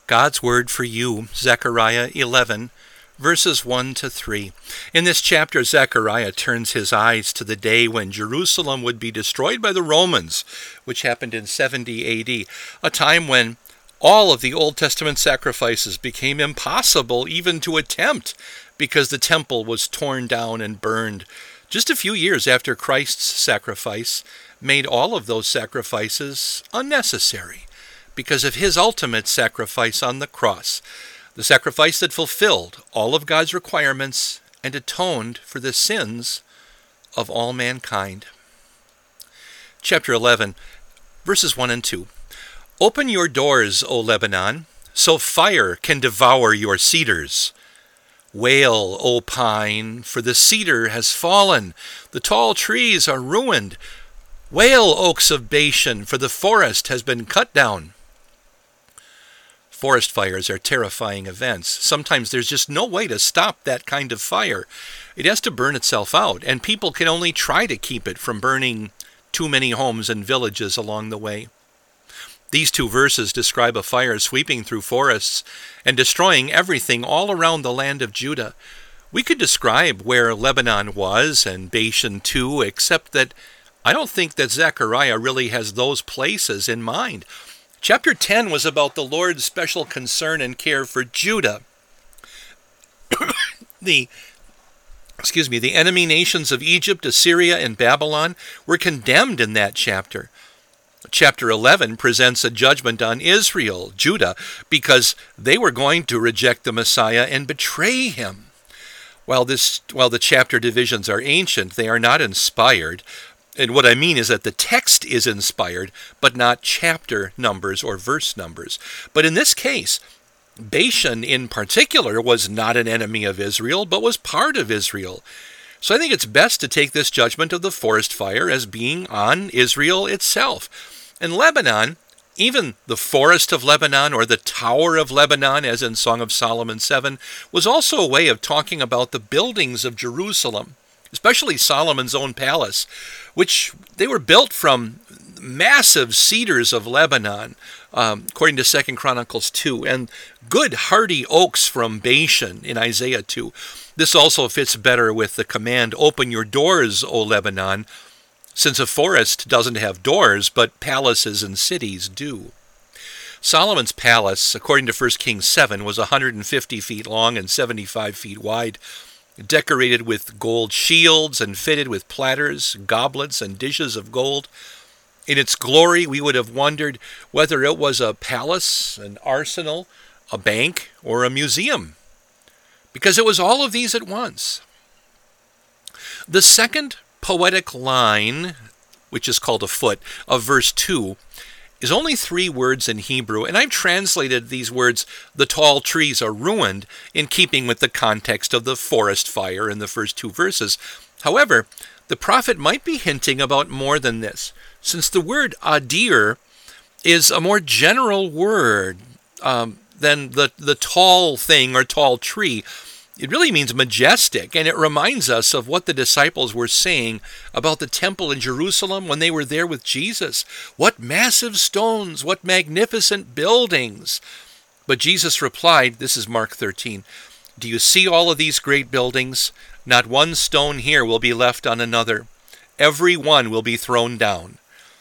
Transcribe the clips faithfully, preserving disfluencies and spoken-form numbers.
God's word for you, Zechariah eleven, verses one to three. In this chapter, Zechariah turns his eyes to the day when Jerusalem would be destroyed by the Romans, which happened in seventy A D, a time when all of the Old Testament sacrifices became impossible even to attempt because the temple was torn down and burned. Just a few years after Christ's sacrifice made all of those sacrifices unnecessary because of his ultimate sacrifice on the cross, the sacrifice that fulfilled all of God's requirements and atoned for the sins of all mankind. Chapter eleven, verses one and two. Open your doors, O Lebanon, so fire can devour your cedars. Wail, O pine, for the cedar has fallen, the tall trees are ruined. Wail, oaks of Bashan, for the forest has been cut down. Forest fires are terrifying events. Sometimes there's just no way to stop that kind of fire. It has to burn itself out, and people can only try to keep it from burning too many homes and villages along the way. These two verses describe a fire sweeping through forests and destroying everything all around the land of Judah. We could describe where Lebanon was and Bashan too, except that I don't think that Zechariah really has those places in mind. Chapter ten was about the Lord's special concern and care for Judah. the excuse me, the enemy nations of Egypt, Assyria, and Babylon were condemned in that chapter. Chapter eleven presents a judgment on Israel, Judah, because they were going to reject the Messiah and betray him. While this, while the chapter divisions are ancient, they are not inspired. And what I mean is that the text is inspired, but not chapter numbers or verse numbers. But in this case, Bashan in particular was not an enemy of Israel, but was part of Israel. So I think it's best to take this judgment of the forest fire as being on Israel itself. And Lebanon, even the forest of Lebanon or the tower of Lebanon, as in Song of Solomon seven, was also a way of talking about the buildings of Jerusalem, especially Solomon's own palace, which they were built from massive cedars of Lebanon, um, according to Second Chronicles two, and good hardy oaks from Bashan in Isaiah two. This also fits better with the command, "Open your doors, O Lebanon," since a forest doesn't have doors, but palaces and cities do. Solomon's palace, according to First Kings seven, was one hundred fifty feet long and seventy-five feet wide, decorated with gold shields and fitted with platters, goblets, and dishes of gold. In its glory, we would have wondered whether it was a palace, an arsenal, a bank, or a museum, because it was all of these at once. The second poetic line, which is called a foot, of verse two, is only three words in Hebrew, and I've translated these words, "the tall trees are ruined," in keeping with the context of the forest fire in the first two verses. However, the prophet might be hinting about more than this, since the word adir is a more general word um, than the, the tall thing or tall tree. It really means majestic, and it reminds us of what the disciples were saying about the temple in Jerusalem when they were there with Jesus. What massive stones, what magnificent buildings. But Jesus replied, this is Mark thirteen, "Do you see all of these great buildings? Not one stone here will be left on another. Every one will be thrown down."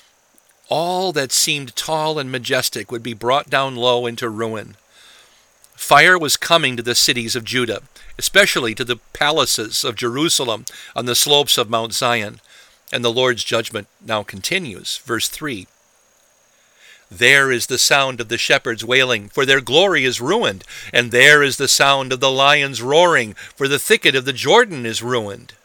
All that seemed tall and majestic would be brought down low into ruin. Fire was coming to the cities of Judah, especially to the palaces of Jerusalem on the slopes of Mount Zion. And the Lord's judgment now continues. Verse three. "There is the sound of the shepherds wailing, for their glory is ruined. And there is the sound of the lions roaring, for the thicket of the Jordan is ruined."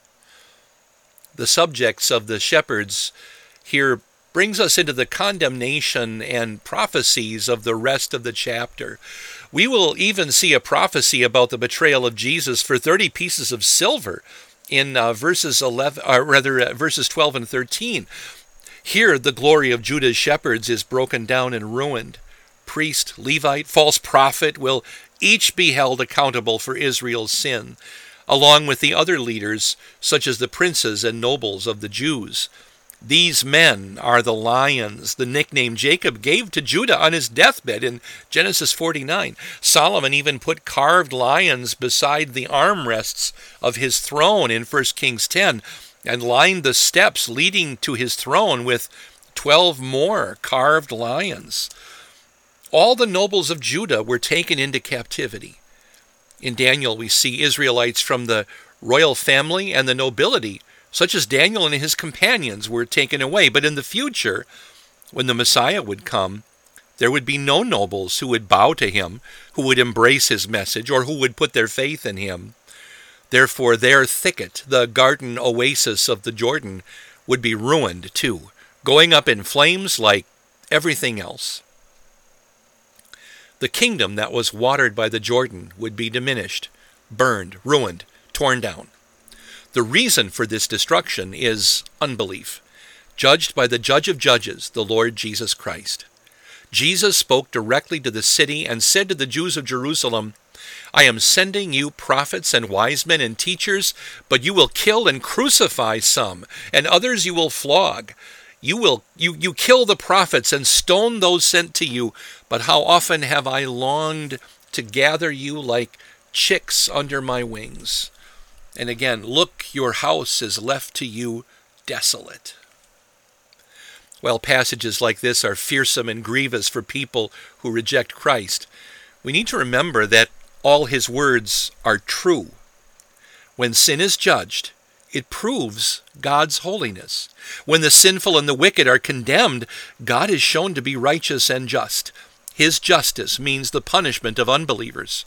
The subjects of the shepherds here brings us into the condemnation and prophecies of the rest of the chapter. We will even see a prophecy about the betrayal of Jesus for thirty pieces of silver in uh, verses eleven, or rather uh, verses twelve and thirteen. Here, the glory of Judah's shepherds is broken down and ruined. Priest, Levite, false prophet will each be held accountable for Israel's sin, along with the other leaders, such as the princes and nobles of the Jews. These men are the lions, the nickname Jacob gave to Judah on his deathbed in Genesis forty-nine. Solomon even put carved lions beside the armrests of his throne in First Kings ten, and lined the steps leading to his throne with twelve more carved lions. All the nobles of Judah were taken into captivity. In Daniel, we see Israelites from the royal family and the nobility, such as Daniel and his companions, were taken away. But in the future, when the Messiah would come, there would be no nobles who would bow to him, who would embrace his message, or who would put their faith in him. Therefore, their thicket, the garden oasis of the Jordan, would be ruined too, going up in flames like everything else. The kingdom that was watered by the Jordan would be diminished, burned, ruined, torn down. The reason for this destruction is unbelief, judged by the Judge of Judges, the Lord Jesus Christ. Jesus spoke directly to the city and said to the Jews of Jerusalem, "I am sending you prophets and wise men and teachers, but you will kill and crucify some, and others you will flog. You will you, you kill the prophets and stone those sent to you, but how often have I longed to gather you like chicks under my wings. And again, look, your house is left to you desolate." While passages like this are fearsome and grievous for people who reject Christ, we need to remember that all his words are true. When sin is judged, it proves God's holiness. When the sinful and the wicked are condemned, God is shown to be righteous and just. His justice means the punishment of unbelievers.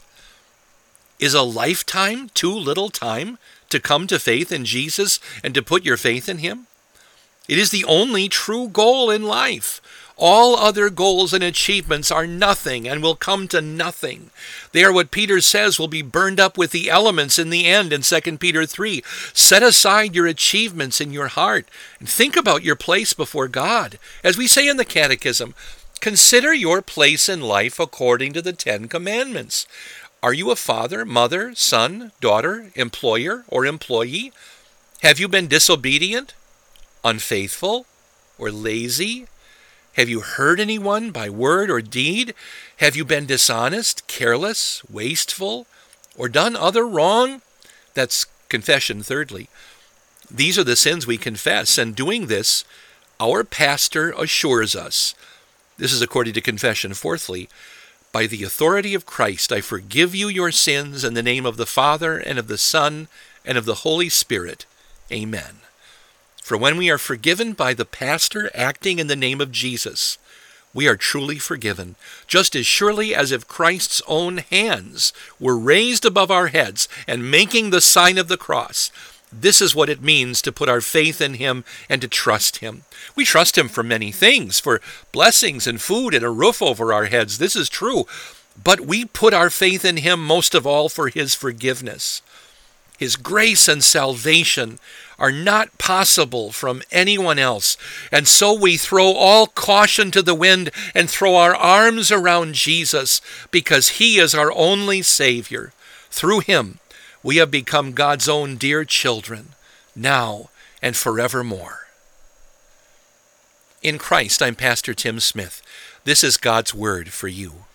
Is a lifetime too little time to come to faith in Jesus and to put your faith in him? It is the only true goal in life. All other goals and achievements are nothing and will come to nothing. They are what Peter says will be burned up with the elements in the end in Second Peter three. Set aside your achievements in your heart and think about your place before God. As we say in the Catechism, consider your place in life according to the Ten Commandments. Are you a father, mother, son, daughter, employer, or employee? Have you been disobedient, unfaithful, or lazy? Have you hurt anyone by word or deed? Have you been dishonest, careless, wasteful, or done other wrong? That's confession, thirdly. These are the sins we confess, and doing this, our pastor assures us. This is according to confession, fourthly. By the authority of Christ, I forgive you your sins in the name of the Father, and of the Son, and of the Holy Spirit. Amen. For when we are forgiven by the pastor acting in the name of Jesus, we are truly forgiven, just as surely as if Christ's own hands were raised above our heads and making the sign of the cross. This is what it means to put our faith in him and to trust him. We trust him for many things, for blessings and food and a roof over our heads. This is true. But we put our faith in him most of all for his forgiveness. His grace and salvation are not possible from anyone else. And so we throw all caution to the wind and throw our arms around Jesus because he is our only Savior. Through him, we have become God's own dear children, now and forevermore. In Christ, I'm Pastor Tim Smith. This is God's Word for you.